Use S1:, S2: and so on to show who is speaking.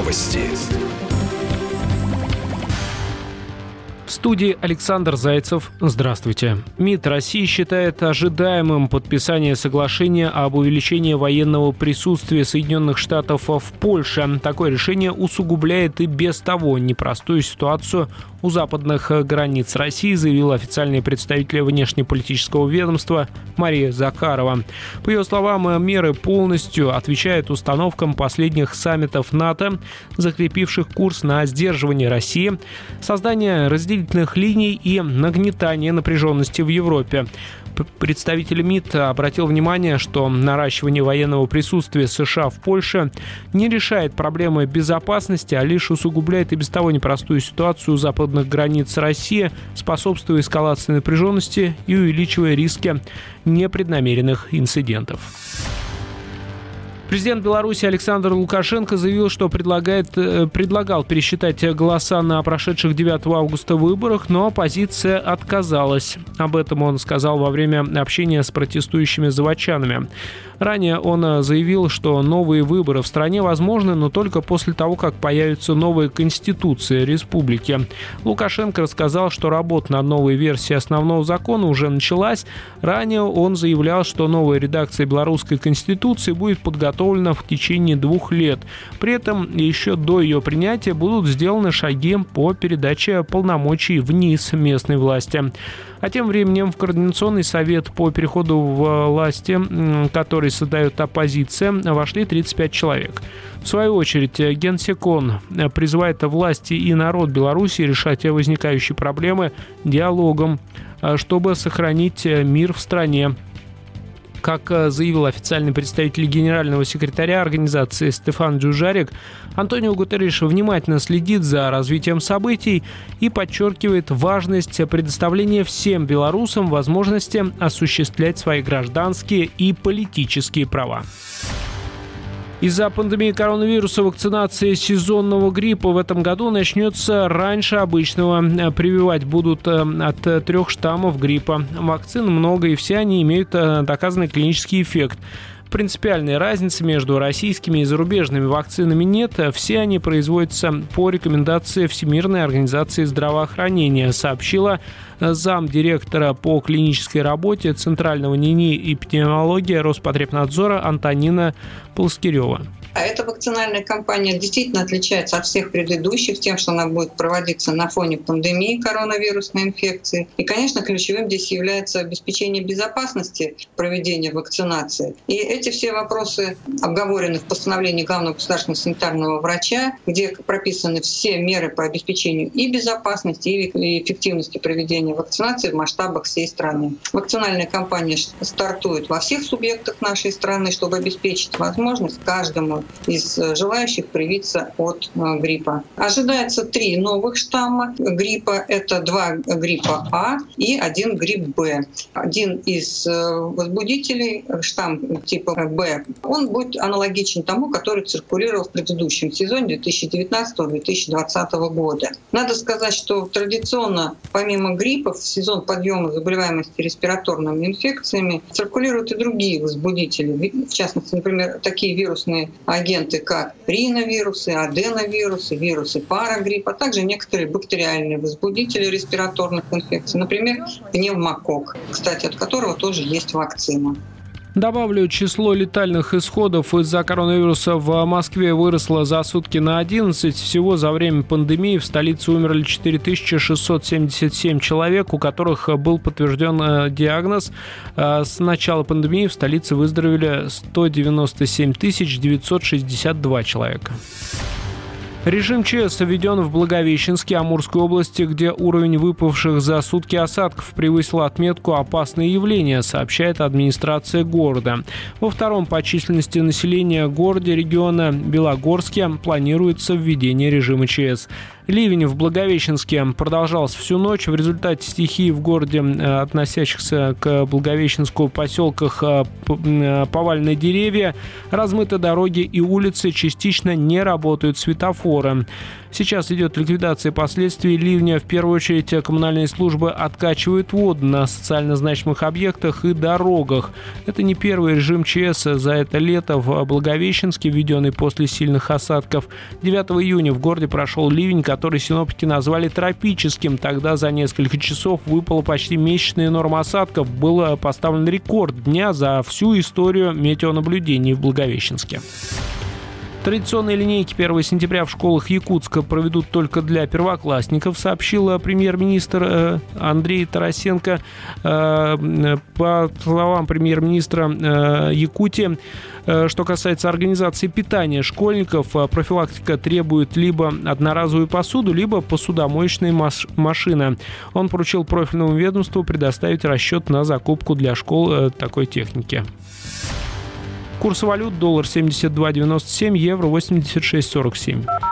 S1: Новости.
S2: В студии Александр Зайцев. Здравствуйте. МИД России считает ожидаемым подписание соглашения об увеличении военного присутствия Соединенных Штатов в Польше. Такое решение усугубляет и без того непростую ситуацию у западных границ России, заявила официальный представитель внешнеполитического ведомства Мария Захарова. По ее словам, меры полностью отвечают установкам последних саммитов НАТО, закрепивших курс на сдерживание России, создание разделительных линий и нагнетание напряженности в Европе. Представитель МИД обратил внимание, что наращивание военного присутствия США в Польше не решает проблемы безопасности, а лишь усугубляет и без того непростую ситуацию у западных границ России, способствуя эскалации напряженности и увеличивая риски непреднамеренных инцидентов. Президент Беларуси Александр Лукашенко заявил, что предлагал пересчитать голоса на прошедших 9 августа выборах, но оппозиция отказалась. Об этом он сказал во время общения с протестующими заводчанами. Ранее он заявил, что новые выборы в стране возможны, но только после того, как появится новая конституция республики. Лукашенко рассказал, что работа над новой версией основного закона уже началась. Ранее он заявлял, что новая редакция белорусской конституции будет подготовлена в течение 2 лет. При этом еще до ее принятия будут сделаны шаги по передаче полномочий вниз местной власти. А тем временем в Координационный совет по переходу власти, который создает оппозиция, вошли 35 человек. В свою очередь, Генсекон призывает власти и народ Беларуси решать возникающие проблемы диалогом, чтобы сохранить мир в стране. Как заявил официальный представитель генерального секретаря организации Стефан Джужарик, Антонио Гутерриш внимательно следит за развитием событий и подчеркивает важность предоставления всем белорусам возможности осуществлять свои гражданские и политические права. Из-за пандемии коронавируса вакцинация сезонного гриппа в этом году начнется раньше обычного. Прививать будут от 3 штаммов гриппа. Вакцин много, и все они имеют доказанный клинический эффект. Принципиальной разницы между российскими и зарубежными вакцинами нет. Все они производятся по рекомендации Всемирной организации здравоохранения, сообщила замдиректора по клинической работе Центрального НИИ эпидемиологии Роспотребнадзора Антонина Плоскирева.
S3: Эта вакцинальная кампания действительно отличается от всех предыдущих тем, что она будет проводиться на фоне пандемии коронавирусной инфекции. И, конечно, ключевым здесь является обеспечение безопасности проведения вакцинации. И эти все вопросы обговорены в постановлении главного государственного санитарного врача, где прописаны все меры по обеспечению и безопасности, и эффективности проведения вакцинации в масштабах всей страны. Вакцинальная кампания стартует во всех субъектах нашей страны, чтобы обеспечить возможность каждому из желающих привиться от гриппа. Ожидается 3 новых штамма гриппа. Это 2 гриппа А и 1 грипп Б. Один из возбудителей, штамм типа Б, он будет аналогичен тому, который циркулировал в предыдущем сезоне 2019-2020 года. Надо сказать, что традиционно, помимо гриппа, в сезон подъема заболеваемости респираторными инфекциями циркулируют и другие возбудители. В частности, например, такие вирусные агенты, как риновирусы, аденовирусы, вирусы парагриппа, а также некоторые бактериальные возбудители респираторных инфекций, например, пневмококк, кстати, от которого тоже есть вакцина.
S2: Добавлю, число летальных исходов из-за коронавируса в Москве выросло за сутки на 11. Всего за время пандемии в столице умерли 4677 человек, у которых был подтвержден диагноз. С начала пандемии в столице выздоровели 197 962 человека. Режим ЧС введен в Благовещенске, Амурской области, где уровень выпавших за сутки осадков превысил отметку «опасные явления», сообщает администрация города. Во втором по численности населения городе региона Белогорске планируется введение режима ЧС. Ливень в Благовещенске продолжался всю ночь. В результате стихии в городе, относящихся к Благовещенску поселках, повалены деревья, размыты дороги и улицы, частично не работают светофоры. светофоры. Сейчас идет ликвидация последствий ливня. В первую очередь коммунальные службы откачивают воду на социально значимых объектах и дорогах. Это не первый режим ЧС за это лето в Благовещенске, введенный после сильных осадков. 9 июня в городе прошел ливень, который синоптики назвали тропическим. Тогда за несколько часов выпала почти месячная норма осадков. Был поставлен рекорд дня за всю историю метеонаблюдений в Благовещенске. Традиционные линейки 1 сентября в школах Якутска проведут только для первоклассников, сообщил премьер-министр Андрей Тарасенко. По словам премьер-министра Якутии, что касается организации питания школьников, профилактика требует либо одноразовую посуду, либо посудомоечные машины. Он поручил профильному ведомству предоставить расчет на закупку для школ такой техники. Курс валют: доллар 72.97, евро 86.47.